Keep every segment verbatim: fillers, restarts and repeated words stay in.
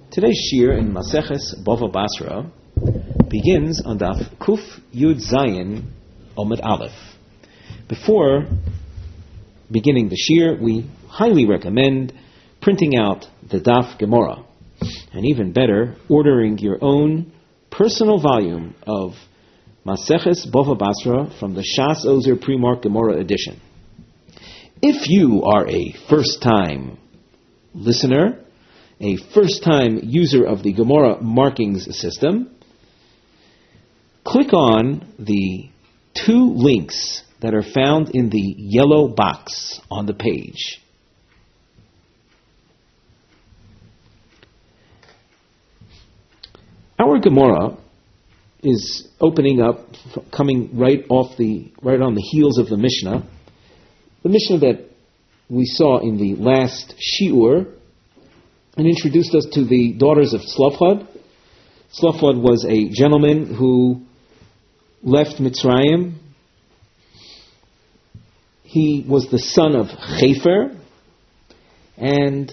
Today's shir in Maseches Bava Basra begins on Daf Kuf Yud Zayin Omid Aleph. Before beginning the shir, we highly recommend printing out the Daf Gemara, and even better, ordering your own personal volume of Maseches Bava Basra from the Shas Ozer Pre-Marked Gemara edition. If you are a first-time listener, a first-time user of the Gemara markings system, click on the two links that are found in the yellow box on the page. Our Gemara is opening up, coming right off the, right on the heels of the Mishnah. The Mishnah that we saw in the last Shi'ur, and introduced us to the daughters of Tzlafchad. Tzlafchad was a gentleman who left Mitzrayim. He was the son of Chefer, and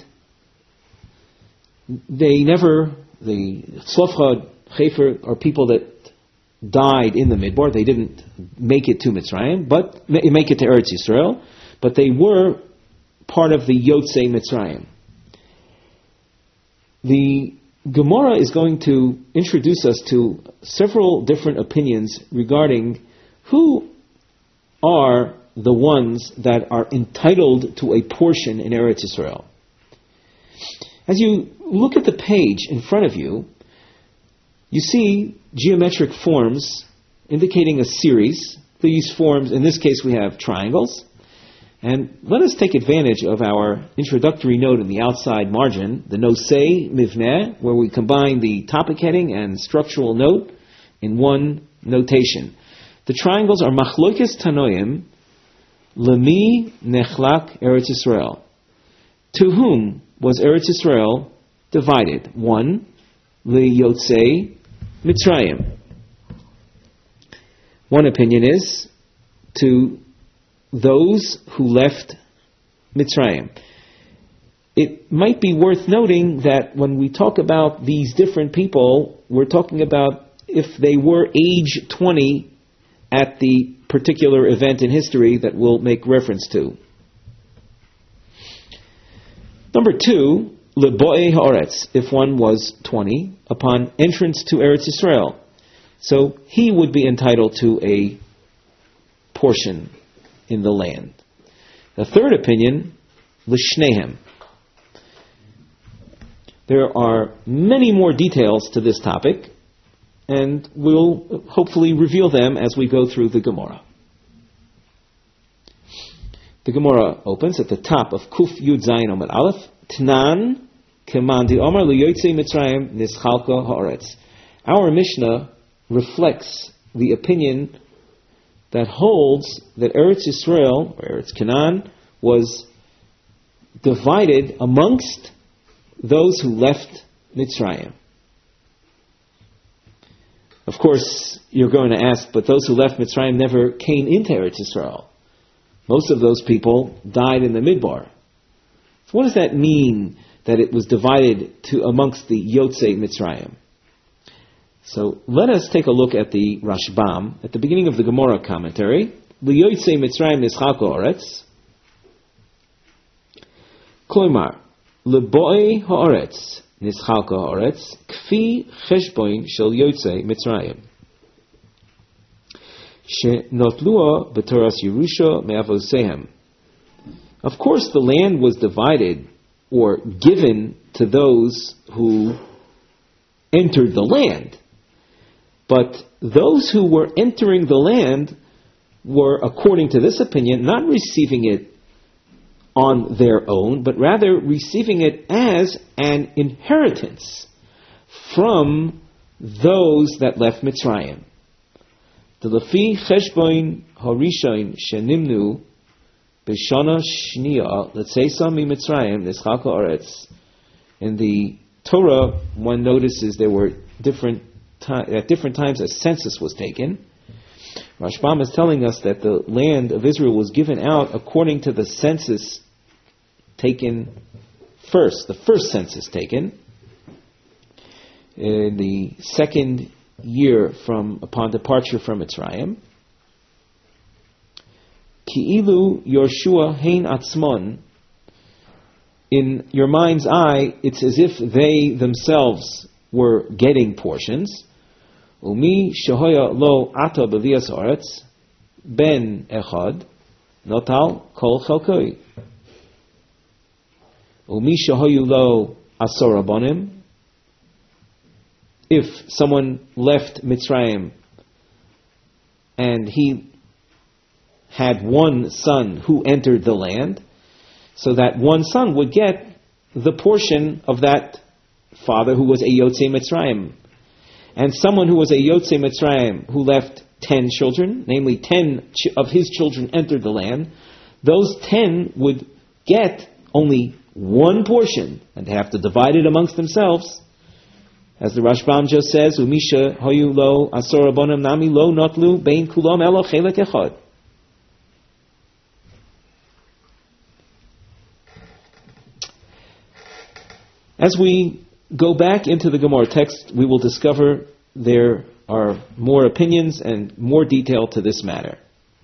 they never, the Tzlafchad, Chefer are people that died in the Midbar. They didn't make it to Mitzrayim, but make it to Eretz Yisrael, but they were part of the Yotzei Mitzrayim. The Gemara is going to introduce us to several different opinions regarding who are the ones that are entitled to a portion in Eretz Yisrael. As you look at the page in front of you, you see geometric forms indicating a series. These forms, in this case we have triangles. And let us take advantage of our introductory note in the outside margin, the nosei mivneh, where we combine the topic heading and structural note in one notation. The triangles are machloikes tanoim, lemi nechlak Eretz Yisrael. To whom was Eretz Yisrael divided? One, liyotzei Mitzrayim. One opinion is to those who left Mitzrayim. It might be worth noting that when we talk about these different people, we're talking about if they were age twenty at the particular event in history that we'll make reference to. Number two, lebo'ei haaretz, if one was twenty upon entrance to Eretz Yisrael. So he would be entitled to a portion in the land. The third opinion, l'shnehem. There are many more details to this topic, and we'll hopefully reveal them as we go through the Gemara. The Gemara opens at the top of Kuf Yud Zayin Omid Aleph, Tnan Kemandi Omar L'Yotzei Mitzrayim Nischalka Haaretz. Our Mishnah reflects the opinion that holds that Eretz Yisrael, or Eretz Canaan, was divided amongst those who left Mitzrayim. Of course, you're going to ask, but those who left Mitzrayim never came into Eretz Yisrael. Most of those people died in the Midbar. So what does that mean, that it was divided to amongst the Yotzei Mitzrayim? So let us take a look at the Rashbam at the beginning of the Gemara commentary. L'yotzei Mitzrayim nischalka haaretz. Kloimar, lebo'ei haaretz nischalka haaretz kfi cheshboin shel yotzei Mitzrayim. She'notlua b'toras Yerusha me'avosehem. Of course, the land was divided or given to those who entered the land. But those who were entering the land were, according to this opinion, not receiving it on their own, but rather receiving it as an inheritance from those that left Mitzrayim. The Lefi Cheshboin Horishain Shenimnu B'Shana Shniya L'Tzeisa Mi Mitzrayim Nischalka Haaretz. In the Torah, one notices there were different at different times a census was taken. Rashbam is telling us that the land of Israel was given out according to the census taken first, the first census taken. in the second year from upon departure from Mitzrayim. Ki'ilu Yoshua hein atzmon. In your mind's eye, it's as if they themselves were getting portions. Umi shehoya lo ata b'vias aretz ben echad notal kol chelkoi. Umi shehoyu lo asor abonim. If someone left Mitzrayim and he had one son who entered the land, so that one son would get the portion of that father who was a Yotzei Mitzrayim. And someone who was a Yotzei Mitzrayim who left ten children, namely ten ch- of his children entered the land, those ten would get only one portion, and they have to divide it amongst themselves. As the Rashbam just says, Umisha hoyu lo asor abonim nami lo notlu bein kulom elo chelek echad. As we go back into the Gemara text, we will discover there are more opinions and more detail to this matter.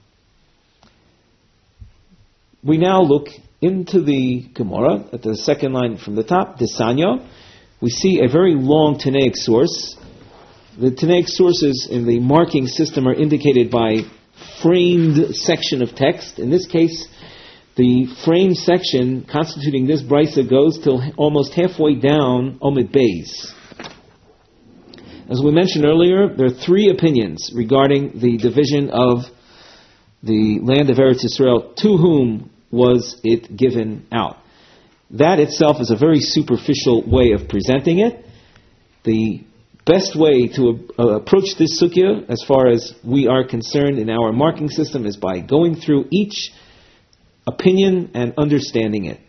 We now look into the Gemara at the second line from the top, Desanya. We see a very long Tanaic source. The Tanaic sources in the marking system are indicated by framed section of text. In this case, the frame section constituting this brisa goes till almost halfway down Omid Beis. As we mentioned earlier, there are three opinions regarding the division of the land of Eretz Yisrael. To whom was it given out? That itself is a very superficial way of presenting it. The best way to uh, approach this sugya, as far as we are concerned in our marking system, is by going through each opinion and understanding it.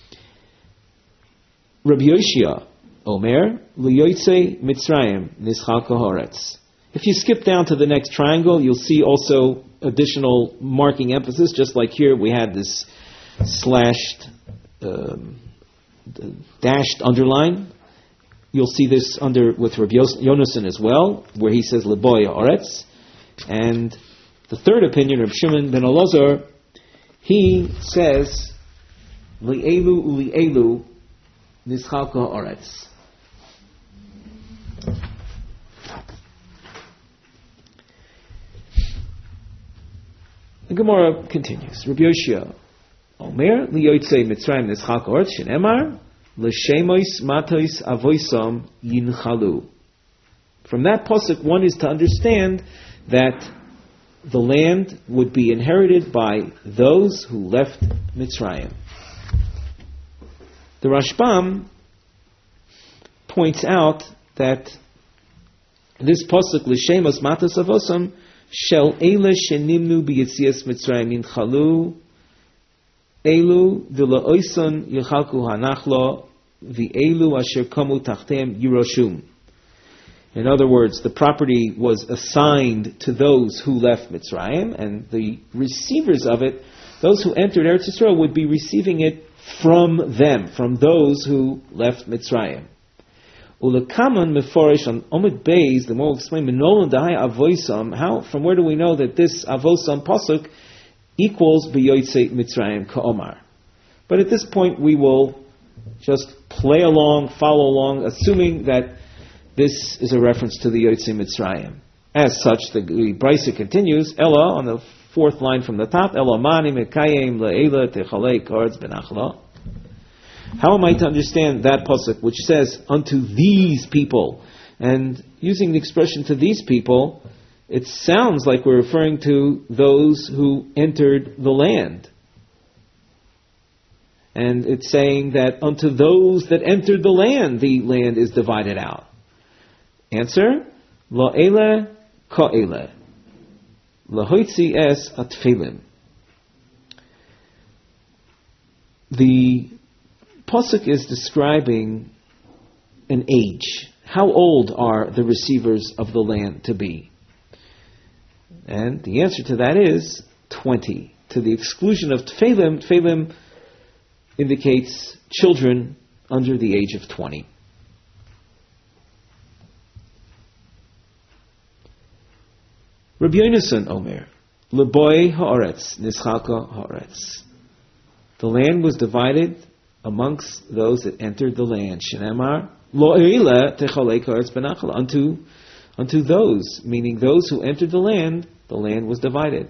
Rabbi Yoshia, Omer, L'yotzei Mitzrayim Nischal Kohoretz. If you skip down to the next triangle, you'll see also additional marking emphasis, just like here we had this slashed, um, dashed underline. You'll see this under with Rabbi Yonason as well, where he says Leboy Oretz. And the third opinion, Rabbi Shimon ben Elazar, he says Li'elu u'li'elu Nischal Kohoretz. The Gemara continues. Rabbi Yoshia, Omer liyotzei Mitzrayim nischal kohoretz shenemar l'shemois matos avoisam yinchalu. From that pasuk, one is to understand that the land would be inherited by those who left Mitzrayim. The Rashbam points out that this pasuk l'shemois matos avosam shel eile shenimnu b'yitzias Mitzrayim yinchalu elu v'la'oison yichalku hanachlo v'elu asher kamu tachteim yiroshum. In other words, the property was assigned to those who left Mitzrayim, and the receivers of it, those who entered Eretz Yisrael, would be receiving it from them, from those who left Mitzrayim. Ulakaman meforish on Omid Beis, the more we'll explain, Menolan Dahai Avoisam, how, from where do we know that this Avosam pasuk equals B'yotzei Mitzrayim Ka'omar? But at this point we will just play along, follow along, assuming that this is a reference to the Yotzei Mitzrayim. As such, the, the Brisa continues, Ella, on the fourth line from the top, Ella mani mekayim le'ela techalei karetz benachla. How am I to understand that pasuk which says, unto these people? And using the expression to these people, it sounds like we're referring to those who entered the land. And it's saying that unto those that entered the land, the land is divided out. Answer, La'ele ka'ele. Lahoitzi es atfilim. The pasuk is describing an age. How old are the receivers of the land to be? And the answer to that is twenty. To the exclusion of tefillim, tefillim indicates children under the age of twenty. Rabbi Yonasan Omer, Leboy ha'aretz, nischalka ha'aretz. The land was divided amongst those that entered the land. Shenemar, lo eila techalek ha'aretz benachal. Unto, unto those, meaning those who entered the land, the land was divided.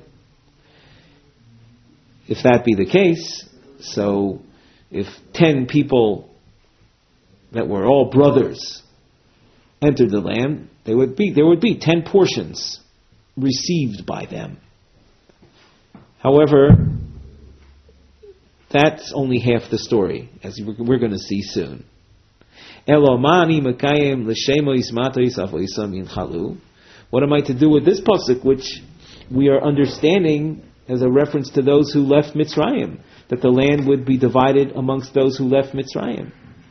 If that be the case, so if ten people that were all brothers entered the land, they would be, there would be ten portions received by them. However, that's only half the story, as we're going to see soon. What am I to do with this pasuk, which we are understanding as a reference to those who left Mitzrayim, that the land would be divided amongst those who left Mitzrayim?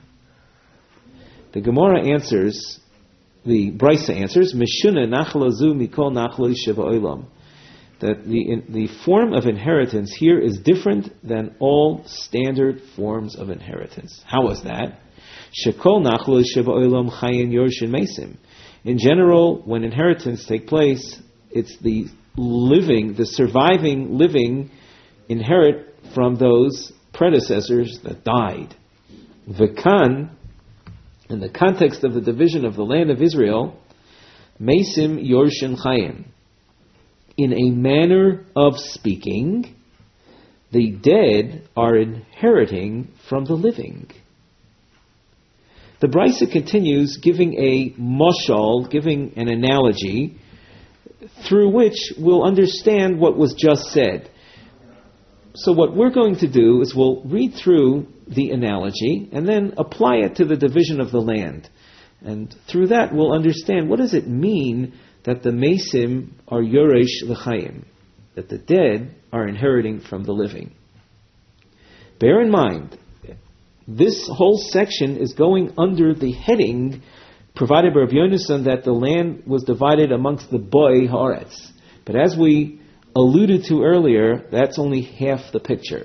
The Gemara answers, the Brisa answers, Mishuna nachlazu mikol nachloi sheva olam. That the in, the form of inheritance here is different than all standard forms of inheritance. How is that? Shekol nachloi sheva olam chayin yorshin mesim. In general, when inheritance take place, it's the living, the surviving living inherit from those predecessors that died. V'kan, in the context of the division of the land of Israel, Mesim Yorshin Chayim. In a manner of speaking, the dead are inheriting from the living. The Brisa continues giving a mashal, giving an analogy, through which we'll understand what was just said. So what we're going to do is we'll read through the analogy and then apply it to the division of the land. And through that we'll understand what does it mean that the Mesim are Yoresh L'chaim, that the dead are inheriting from the living. Bear in mind, this whole section is going under the heading provided by Rabbi Yonasan that the land was divided amongst the Boi Haaretz. But as we alluded to earlier, that's only half the picture.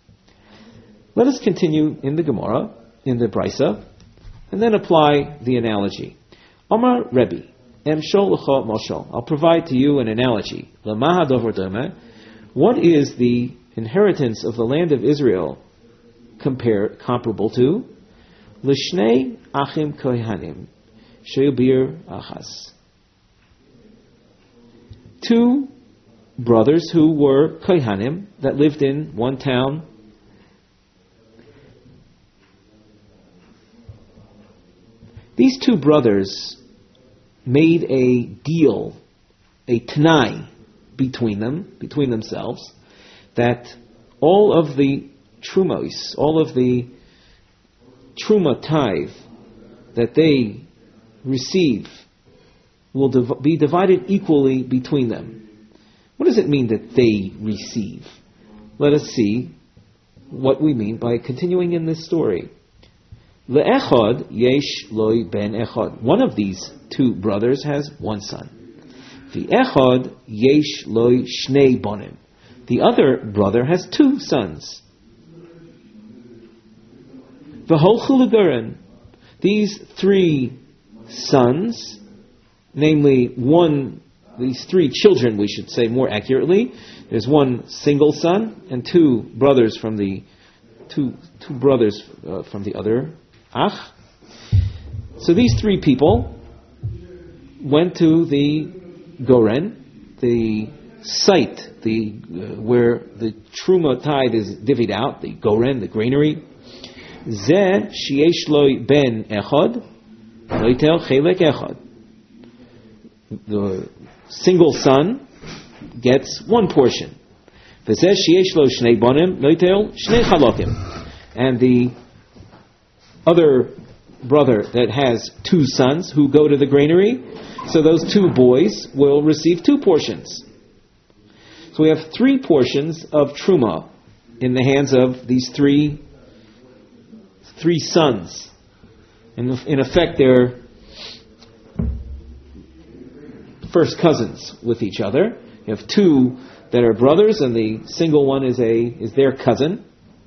Let us continue in the Gemara, in the Brisa, and then apply the analogy. Omar Rebbe, Emshol L'cha Moshel. I'll provide to you an analogy. L'maha dover dome. What is the inheritance of the land of Israel compare, comparable to? L'shnei achim kohanim. Sheubir achas. Two brothers who were kohanim that lived in one town. These two brothers made a deal, a t'nai between them, between themselves, that all of the trumos, all of the truma tithe that they receive will div- be divided equally between them. What does it mean that they receive? Let us see what we mean by continuing in this story. Le'echad yesh loy ben echad. One of these two brothers has one son. V'echad yesh loy shnei bonim. The other brother has two sons. V'holchu l'guren. These three sons, namely one, these three children, we should say more accurately. There's one single son and two brothers from the two two brothers uh, from the other ach. So these three people went to the Goren, the site, the uh, where the truma tithe is divvied out, the Goren, the granary. Zeh sheyesh loy ben echad, loitel chelek echad. The single son gets one portion. V'zeh sheyesh lo shnei bonim, loitel shnei chalokim. And the other brother that has two sons who go to the granary, so those two boys will receive two portions. So we have three portions of truma in the hands of these three three sons. And in effect, they're first cousins with each other. You have two that are brothers, and the single one is a is their cousin.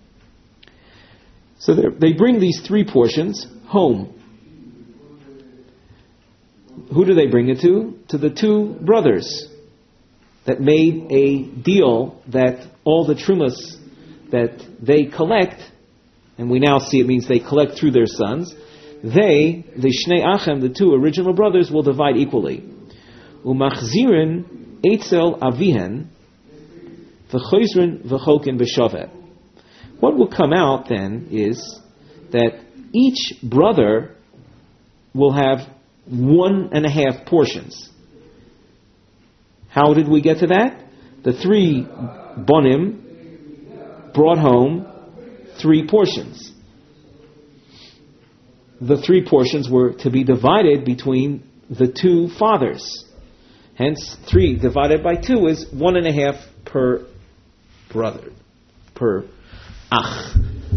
So they bring these three portions home. Who do they bring it to? To the two brothers. that made a deal that all the trumas that they collect, and we now see it means they collect through their sons, they, the Shnei Achem, the two original brothers, will divide equally. Umachzirin etzel avihen v'choizrin v'chokin b'shavet. What will come out then is that each brother will have one and a half portions. How did we get to that? The three bonim brought home three portions. The three portions were to be divided between the two fathers. Hence, three divided by two is one and a half per brother, per ach.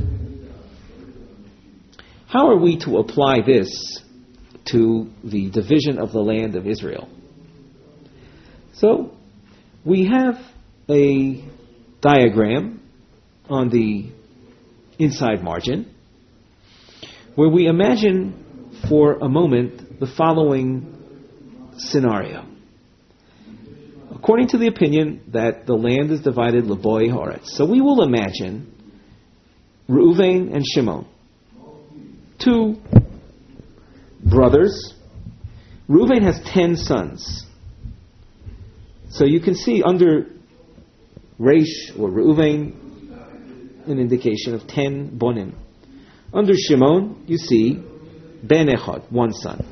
How are we to apply this to the division of the land of Israel? So, we have a diagram on the inside margin where we imagine for a moment the following scenario. According to the opinion that the land is divided leboi haaretz, so we will imagine Reuven and Shimon, two brothers. Reuven has ten sons. So you can see under Reish or Reuven an indication of ten bonim. Under Shimon you see ben echad, one son.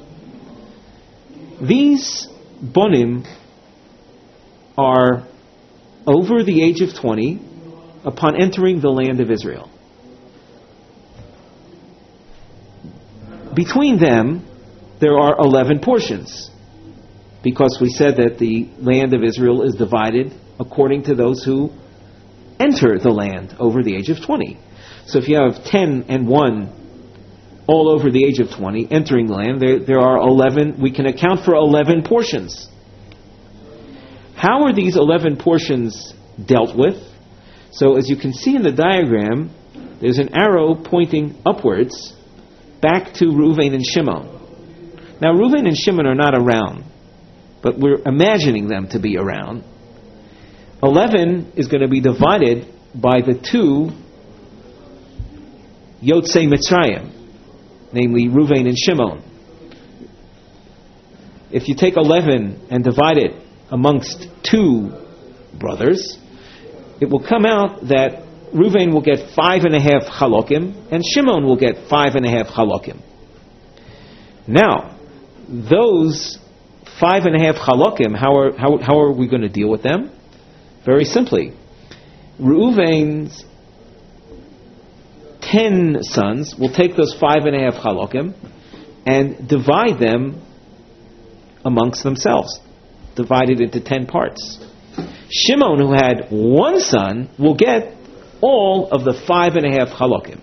These bonim are over the age of twenty upon entering the land of Israel. Between them, there are eleven portions, because we said that the land of Israel is divided according to those who enter the land over the age of twenty. So if you have ten and one all over the age of twenty entering the land, there, there are eleven, we can account for eleven portions. How are these eleven portions dealt with? So as you can see in the diagram, there's an arrow pointing upwards back to Reuven and Shimon. Now Reuven and Shimon are not around, but we're imagining them to be around. Eleven is going to be divided by the two Yotzei Mitzrayim, namely Reuven and Shimon. If you take eleven and divide it amongst two brothers, it will come out that Reuven will get five and a half chalokim, and Shimon will get five and a half chalokim. Now, those five and a half chalokim, how are how, how are we going to deal with them? Very simply, Reuven's ten sons will take those five and a half chalokim and divide them amongst themselves, divided into ten parts. Shimon, who had one son, will get all of the five and a half chalokim.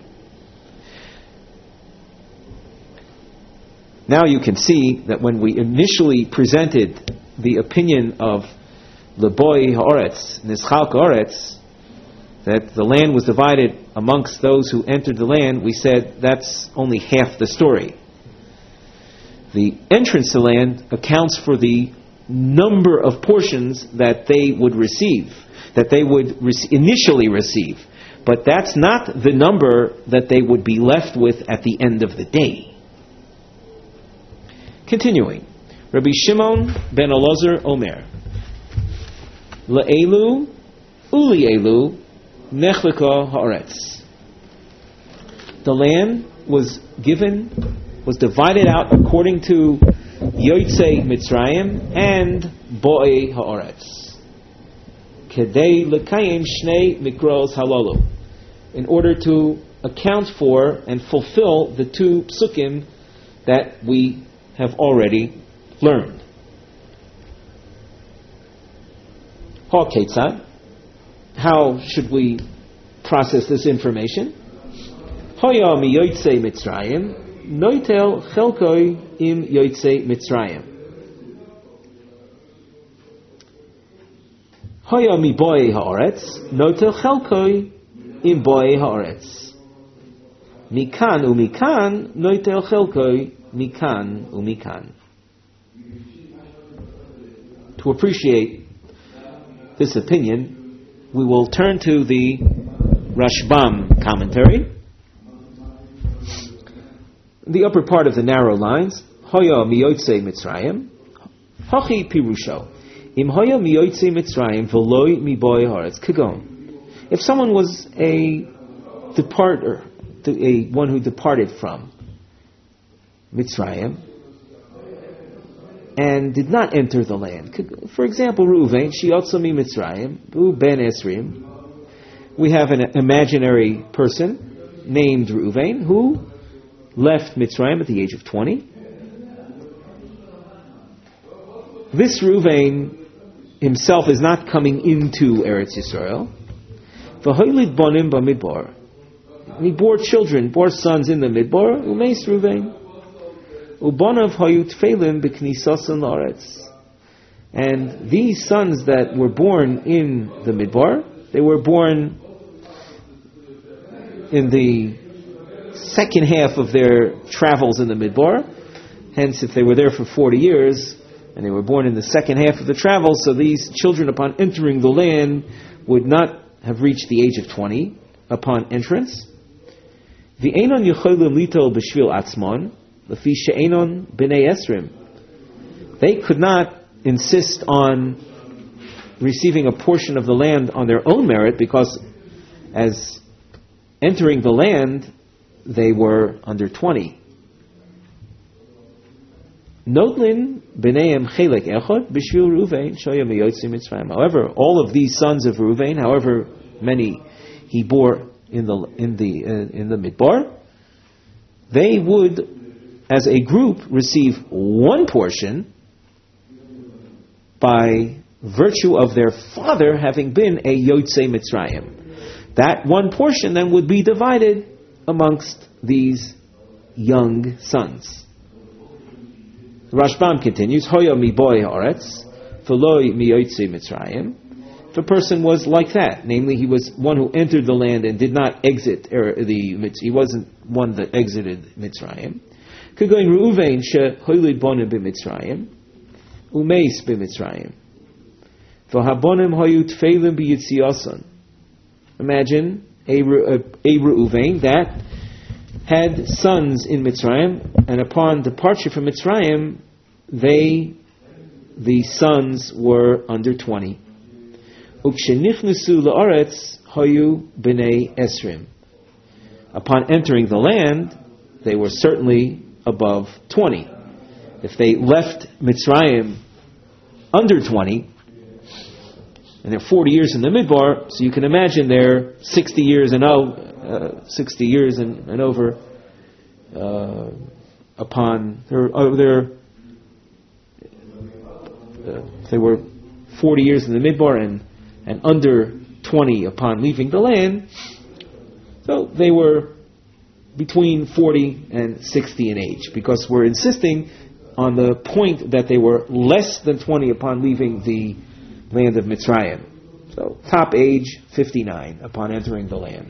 Now you can see that when we initially presented the opinion of leboi haaretz, nischalk haaretz, that the land was divided amongst those who entered the land, we said that's only half the story. The entrance to land accounts for the number of portions that they would receive, that they would re- initially receive. But that's not the number that they would be left with at the end of the day. Continuing, Rabbi Shimon ben Elazar Omer, Le'elu uli'elu nechleka haaretz. The land was given, was divided out according to Yotzei Mitzrayim and Bo'ei Haaretz. Kedei lekayim shnei mikros halalu. In order to account for and fulfill the two psukim that we have already learned. Ha ketzad. How should we process this information? Haya mi Yotzei Mitzrayim. Noitel chelkoi im Yotzei Mitzrayim. Haya mi Bo'ei haaretz. Noitel chelkoi im Bo'ei haaretz. Mikan umikan noitel chelkoi mikan umikan. To appreciate this opinion, we will turn to the Rashbam commentary. The upper part of the narrow lines, Hoya miyotzei Mitzrayim, Hachi pirusho, Im hoya miyotzei Mitzrayim v'loi miboy haaretz kagon. If someone was a departer, a one who departed from Mitzrayim and did not enter the land, for example, Reuven, Shiyotza mi Mitzrayim, U ben Esrim, we have an imaginary person named Reuven who left Mitzrayim at the age of twenty. This Reuven himself is not coming into Eretz Yisrael. V'hoilid bonim b'midbar. He bore children, bore sons in the Midbar. Umeis Reuven. Ubonav hayut tfeilim b'knisasan la'aretz. And these sons that were born in the Midbar, they were born in the second half of their travels in the Midbar. Hence, if they were there for forty years, and they were born in the second half of the travel, so these children, upon entering the land, would not have reached the age of twenty upon entrance. V'einon yecholim litol b'shvil atzmon, lefi she'einon b'nei esrim. They could not insist on receiving a portion of the land on their own merit, because as entering the land, they were under twenty. Notlin b'neihem chelek echad b'shvil Reuven shoya miyotzi Mitzrayim. However, all of these sons of Reuven, however many he bore in the in the uh, in the Midbar, they would, as a group, receive one portion by virtue of their father having been a Yotzei Mitzrayim. That one portion then would be divided amongst these young sons. Rashbam continues, Hoya mi boy haaretz, v'loi mi yotzei Mitzrayim. If a person was like that, namely he was one who entered the land and did not exit, er, the he wasn't one that exited Mitzrayim. Kagoin Reuven she hoylid bonim b'Mitzrayim, umeis b'Mitzrayim. V'habonim hoyu tfeilim b'yitziyasan. Imagine a, a, a Reuven that had sons in Mitzrayim, and upon departure from Mitzrayim, they, the sons, were under twenty. Ukshenichnesu la'aretz hayu b'nei esrim. Upon entering the land, they were certainly above twenty. If they left Mitzrayim under twenty, and they're forty years in the Midbar, so you can imagine they're sixty years and oh, uh, sixty years and, and over uh, upon their, uh, their uh, if they were forty years in the Midbar and, and under twenty upon leaving the land, so they were between forty and sixty in age, because we're insisting on the point that they were less than twenty upon leaving the land of Mitzrayim. So, top age, fifty-nine, upon entering the land.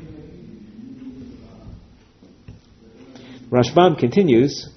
Rashbam continues,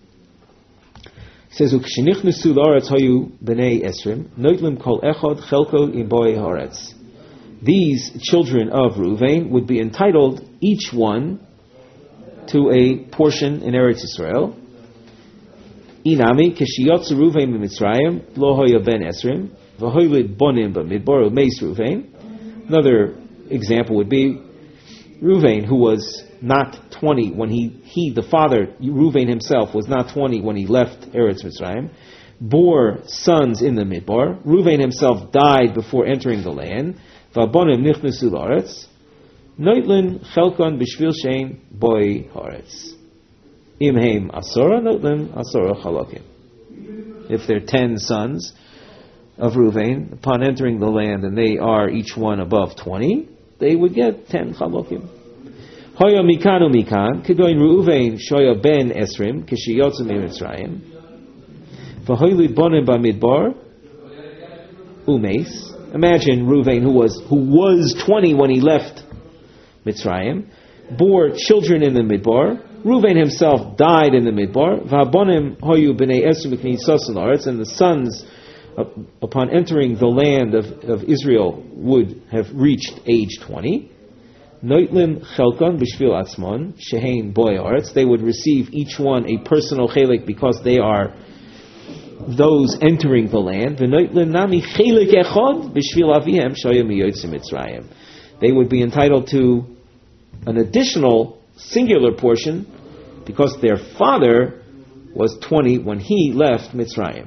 says, Ukshenichnesu la'aretz hayu b'nei esrim, noitlim kol echad chelko im boi haaretz. These children of Reuven would be entitled, each one, to a portion in Eretz Yisrael. Inami, keshiyotzu Reuven b'Mitzrayim, lo hoya ben esrim, v'hoylid bonim b'midbar umeis Reuven. Another example would be Reuven, who was not twenty when he, he the father, Reuven himself, was not twenty when he left Eretz Mitzrayim, bore sons in the Midbar. Reuven himself died before entering the land. V'abonim nichnesu la'aretz, noitlin chelkon b'shvil shein boi haaretz. Imheim asora noitlin asora chalakim. If there are ten sons of Reuven, upon entering the land, and they are each one above twenty, they would get ten chalokim. Hoya mikanu mikan, kegoin Reuven shoya ben esrim, kishiyotzu mitzrayim, v'hoylid bonim b'midbar, umeis. Imagine Reuven, who was who was twenty when he left Mitzrayim, bore children in the Midbar. Reuven himself died in the Midbar. V'habonim hoyu b'nei esrim k'nisasan la'aretz, and the sons upon entering the land of, of Israel, would have reached age twenty. Noitlim chelkon b'shvil atzmon shehein boy aretz. They would receive each one a personal chelik because they are those entering the land. V'noitlim nami chelik echad b'shvil avihem shaya miyotzim Mitzrayim. They would be entitled to an additional singular portion because their father was twenty when he left Mitzrayim.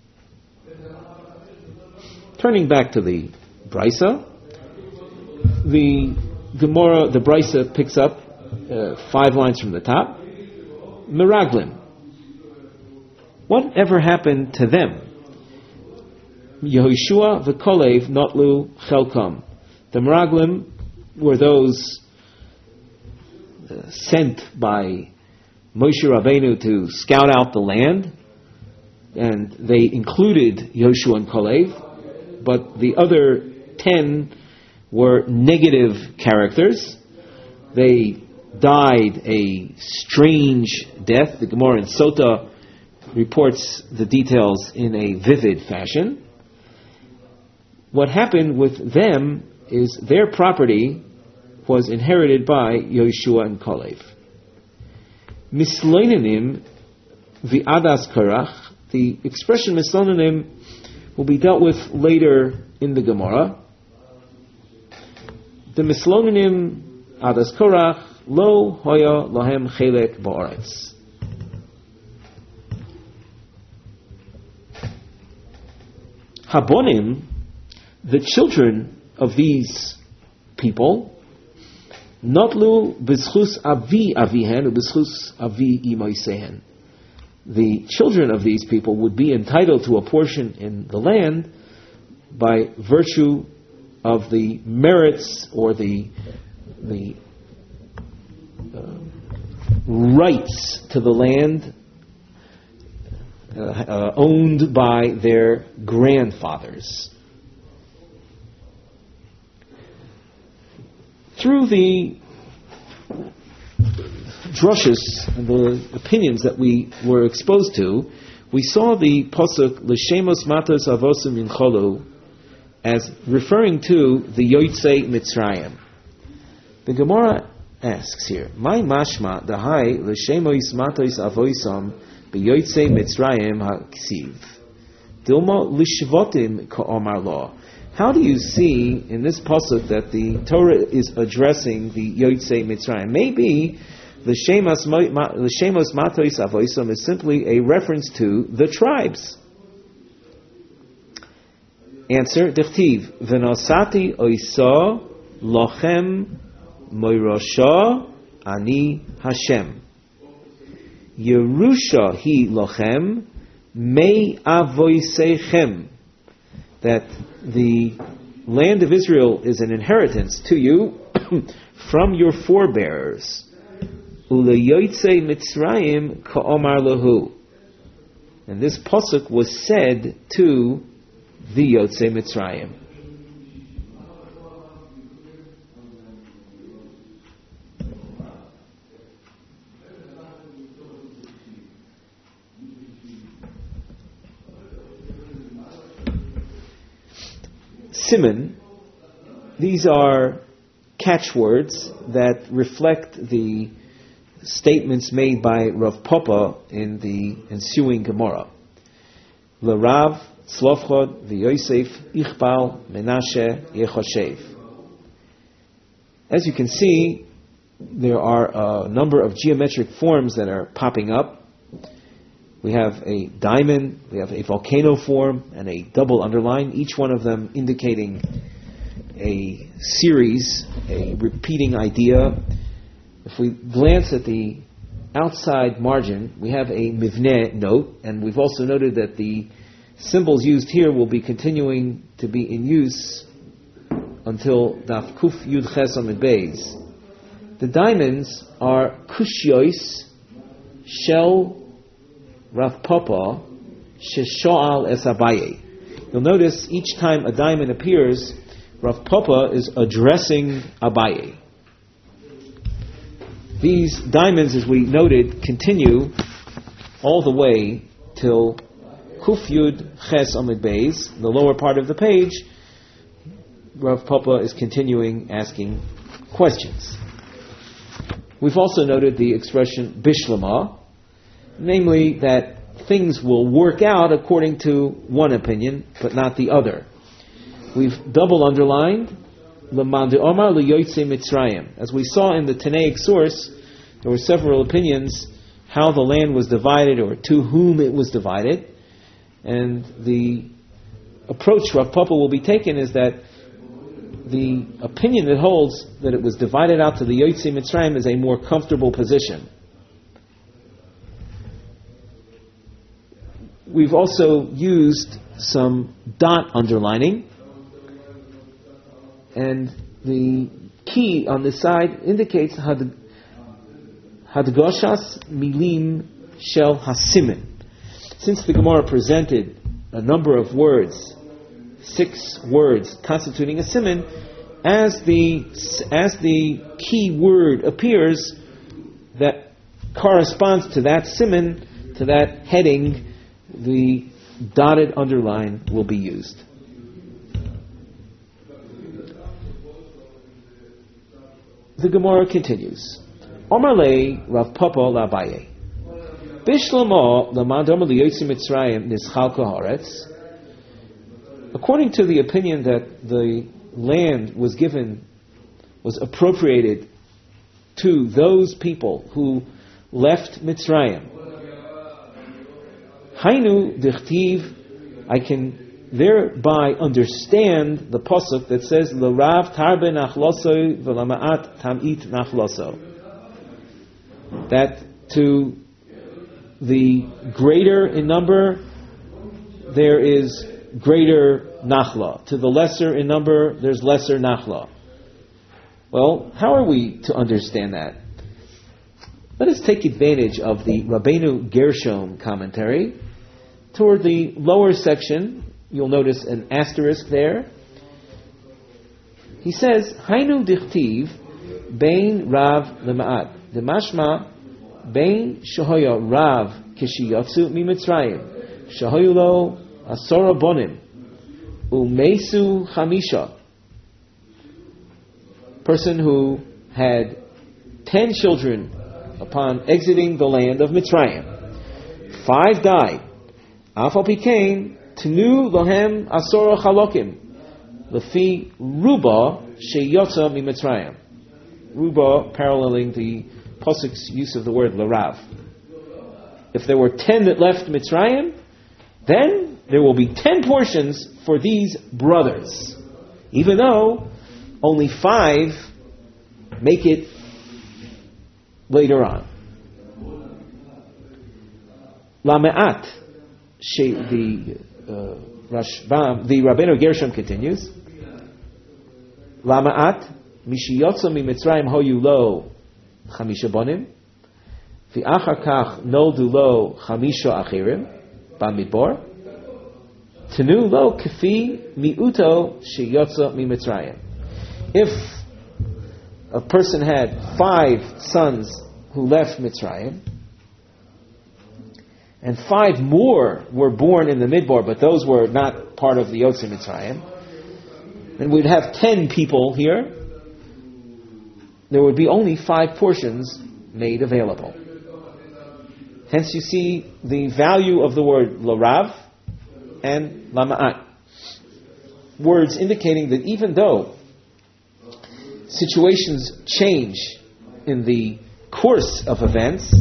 Turning back to the Brisa, the Gemara, the Brisa picks up uh, five lines from the top. Meraglim. Whatever happened to them? Yehoshua v'kolev notlu chelkam. The Meraglim were those uh, sent by Moshe Rabbeinu to scout out the land, and they included Yehoshua and Kalev. But the other ten were negative characters. They died a strange death. The Gemara in Sota reports the details in a vivid fashion. What happened with them is their property was inherited by Yehoshua and Kalev. Misloinanim v'adas karach. The expression misloinanim will be dealt with later in the Gemara. The Mislonanim Adas Korach Lo Hoya Lahem Chelek Ba'aretz. Habonim, the children of these people, Notlu B'schus Avi Avihen B'schus Avi Imoisehen. The children of these people would be entitled to a portion in the land by virtue of the merits or the the uh, rights to the land uh, uh, owned by their grandfathers. Through the drushes and the opinions that we were exposed to, we saw the pasuk l'shemos matos avosim yincholu as referring to the Yotzei Mitzrayim. The Gemara asks here, "My mashma dahai l'shemos matos avosim b'Yotzei Mitzrayim haksiv dilma l'shvotim ka'omar lo." How do you see in this pasuk that the Torah is addressing the Yotzei Mitzrayim? Maybe the Shemos Matos Avoisom is simply a reference to the tribes. Answer: Dichtiv v'nosati oisa lochem moirosha ani Hashem. Yerusha hi lochem mei avoisechem. That the land of Israel is an inheritance to you from your forebears. Uleyotzei Mitzrayim ka'omar lahu. And this pasuk was said to the Yotzei Mitzrayim. Siman, these are catchwords that reflect the statements made by Rav Papa in the ensuing Gemara. L'Rav Tzlofchad v'Yosef Ichbal Menashe Yechoshev. As you can see, there are a number of geometric forms that are popping up. We have a diamond, we have a volcano form, and a double underline, each one of them indicating a series, a repeating idea. If we glance at the outside margin, we have a mivneh note, and we've also noted that the symbols used here will be continuing to be in use until Daf Kuf Yud Ches Amid Beis. The diamonds are kushyois shel Rav Papa sheshoal es Abaye. You'll notice each time a diamond appears, Rav Papa is addressing Abaye. These diamonds, as we noted, continue all the way till Kuf Yud Ches Amid Beis, the lower part of the page, Rav Papa is continuing asking questions. We've also noted the expression Bishlama, namely that things will work out according to one opinion, but not the other. We've double underlined L'man de'omar l'yotzei Mitzrayim. As we saw in the Tanaic source, there were several opinions how the land was divided or to whom it was divided. And the approach Rav Papa will be taken is that the opinion that holds that it was divided out to the Yotzei Mitzrayim is a more comfortable position. We've also used some dot underlining, and the key on this side indicates had Hadgoshas Milim Shel Hasimin. Since the Gemara presented a number of words, six words constituting a siman, as the as the key word appears that corresponds to that siman, to that heading, the dotted underline will be used. The Gemara continues. Omar lei Rav Papa l'Abaye. Bishlama l'mandam l'yotzei Mitzrayim nischal kaharetz. According to the opinion that the land was given, was appropriated to those people who left Mitzrayim. Hainu dichtiv, I can thereby understand the pasuk that says l'rav tarbe nachloso v'lama'at tam'it nachloso. That to the greater in number there is greater nachla. To the lesser in number there's lesser nachla. Well, how are we to understand that? Let us take advantage of the Rabbeinu Gershom commentary. Toward the lower section, you'll notice an asterisk there. He says, Hainu dichtiv bein rav lema'at. The mashma bein shahoya rav kishiyatsu mi Mitzrayim. Shahoyu lo asora bonim. Umesu chamisha. Person who had ten children upon exiting the land of Mitzrayim. Five died. Afal pikein tenu lohem asora chalokim. Lefi ruba sheyotza mi Mitzrayim. Ruba paralleling the pasuk's use of the word larav. If there were ten that left Mitzrayim, then there will be ten portions for these brothers, even though only five make it later on. Lame'at, the uh, Rashbam, the Rabbeinu Gershom continues. Lame'at mishiyotza mi Mitzrayim hoyu lo chamisha bonim, v'achar kach noldu lo chamisha achirim b'midbar. Tenu lo kefi miuto sheyotza mi Mitzrayim. If a person had five sons who left Mitzrayim, and five more were born in the Midbar, but those were not part of the Yotzei Mitzrayim, then we'd have ten people here. There would be only five portions made available. Hence you see the value of the word larav and lama'at. Words indicating that even though situations change in the course of events,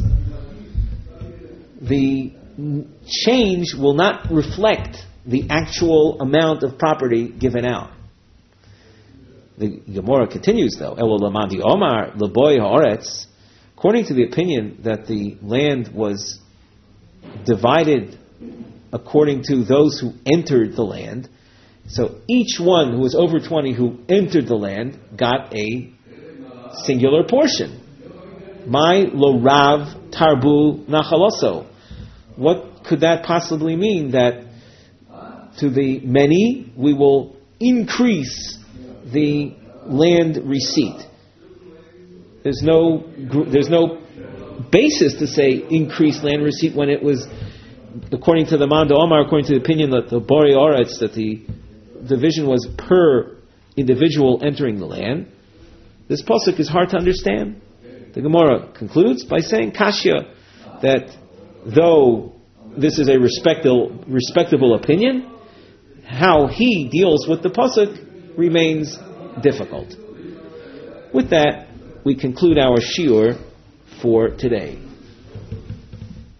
the change will not reflect the actual amount of property given out. The Gemara continues though, Elo lamandi omar leboy haaretz. According to the opinion that the land was divided according to those who entered the land, so each one who was over twenty who entered the land got a singular portion. My lo rav tarbu nachaloso. What could that possibly mean? That to the many we will increase the land receipt. There's no there's no basis to say increase land receipt when it was according to the Manda Omar, according to the opinion that the Bori Oretz, that the division was per individual entering the land, this pasuk is hard to understand. The Gemara concludes by saying, Kashya, that though this is a respectable, respectable opinion, how he deals with the pasuk remains difficult. With that, we conclude our shiur for today.